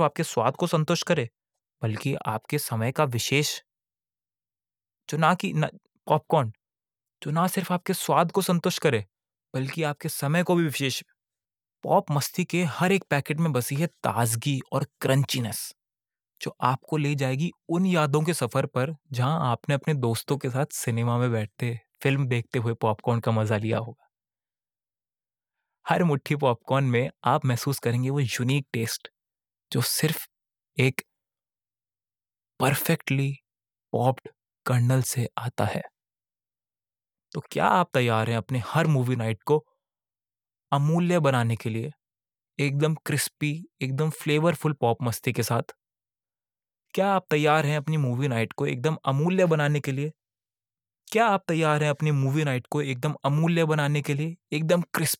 आपके स्वाद को संतुष्ट करे, बल्कि आपके समय का विशेष जो ना कि न पॉपकॉर्न जो ना सिर्फ़ आपके स्वाद को संतुष्ट करे, बल्कि आपके समय को भी विशेष पॉप मस्ती के हर एक पैकेट में बसी है ताज़गी और क्रंचीनेस, जो आपको ले जाएगी उन यादों के सफ़र पर, जहाँ आपने अपने दोस्तों के साथ सिनेमा में बैठते, फ़िल्म देखते हुए पॉपकॉर्न का मज़ा लिया होगा। हर मुट्ठी पॉपकॉर्न में आप महसूस करेंगे वो यूनिक टेस्ट, जो सिर्फ़ एक परफेक्टली पॉप्ड कर्नल से आता है। तो क्या आप तैयार हैं अपने हर मूवी नाइट को अमूल्य बनाने के लिए? एकदम क्रिस्पी, एकदम फ्लेवरफुल पॉप मस्ती के साथ? क्या आप तैयार हैं अपनी मूवी नाइट को एकदम अमूल्य बनाने के लिए? क्या आप तैयार हैं अपनी मूवी नाइट को एकदम अमूल्य बनाने के लिए? एकदम क्रिस्पी